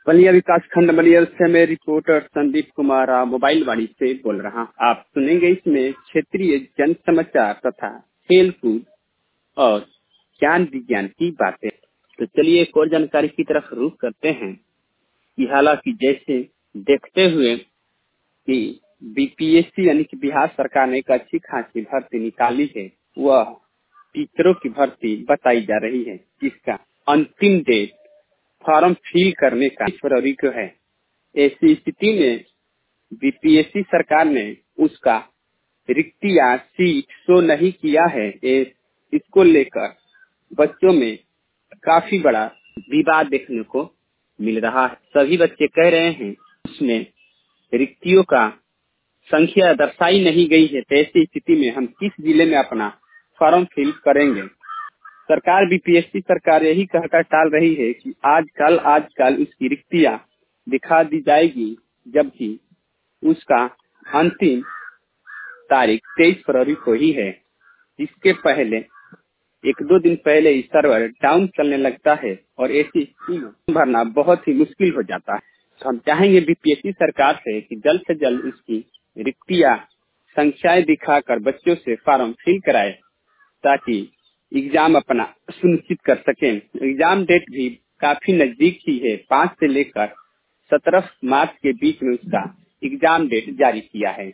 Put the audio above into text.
बलिया विकास खंड बलिया से मैं रिपोर्टर संदीप कुमार मोबाइल वाणी से बोल रहा हूँ। आप सुनेंगे इसमें क्षेत्रीय जन समाचार तथा खेल कूद और ज्ञान विज्ञान की बातें। तो चलिए एक और जानकारी की तरफ रुख करते हैं कि हालांकि जैसे देखते हुए कि बीपीएससी यानी कि बिहार सरकार ने एक अच्छी खासी भर्ती निकाली है, वह टीचरों की भर्ती बताई जा रही है, जिसका अंतिम डेट फॉर्म फिल करने का 20 फरवरी को है। ऐसी स्थिति में बीपीएससी सरकार ने उसका रिक्तियां सीट शो नहीं किया है। इसको लेकर बच्चों में काफी बड़ा विवाद देखने को मिल रहा है। सभी बच्चे कह रहे हैं उसमें रिक्तियों का संख्या दर्शाई नहीं गई है, तो ऐसी स्थिति में हम किस जिले में अपना फॉर्म फिल करेंगे। सरकार बीपीएससी सरकार यही कहकर टाल रही है कि आजकल उसकी रिक्तियां दिखा दी जाएगी, जबकि उसका अंतिम तारीख 23 फरवरी को ही है। इसके पहले एक दो दिन पहले ही सर्वर डाउन चलने लगता है और ऐसी स्थिति में भरना बहुत ही मुश्किल हो जाता है। तो हम चाहेंगे बीपीएससी सरकार से कि जल्द से जल्द उसकी रिक्तियां संख्याएं दिखाकर बच्चों से फॉर्म फिल कराए, ताकि एग्जाम अपना सुनिश्चित कर सकें। एग्जाम डेट भी काफी नजदीक ही है। 5 से लेकर 17 मार्च के बीच में उसका एग्जाम डेट जारी किया है।